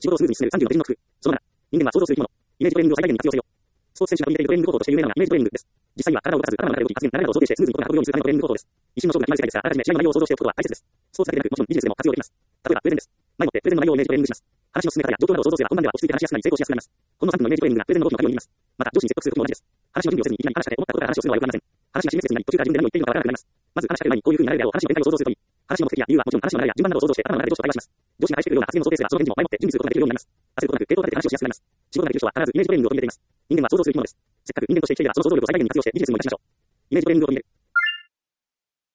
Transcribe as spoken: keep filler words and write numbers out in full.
仕事をスムーズに進めるさんじゅうの手順の工夫。そのなな、人間は想像する生き物。イメージトレーニングを最大限に活用せよ。スポーツ選手が取り入れているトレーニング方法として有名なのがイメージトレーニングです。実際には体を動かさず、頭の中で動き、発言、流れなどを想定してスムーズに行うことが運ぶようにするためのトレーニング方法です。一瞬の勝負が決まる世界ですが、あらかじめ試合の内容を想像しておくことは大切です。スポーツだけでなく、もちろんビジネスでも活用できます。例えば、プレゼンです。前もってプレゼンの内容をイメージトレーニングします。話の進め方や状況などを想像すれば本番では落ち着いて話しやすくなり成功しやすくなります。このさんぷんのイメージトレーニングがプレゼンの動きの壁を握ります。また、上司に説得するときも同じです。話の準備をせずにいきなり話したて思ったことから話をするのは良くありません。話が示すになり、途中から自分で何を言っているのかわからなくなります。まず話しかける前にこういう風になるであろう話の展開を想像するといい。話の目的や理由はもちろん話の流れや順番などを想像して頭の中で上司と会話します。上司が返してくるような発言を想定すればその返事も前もって準備することができるようになります。焦ることなく抵抗を立てて話をしやすくなります。仕事ができる人は必ずイメージトレーニングを取り入れています。人間は想像する生き物です。せっかく人間として生きているならその想像力を最大限に活用してビジネスにも活かしましょう。イメージトレーニングを取り入れる。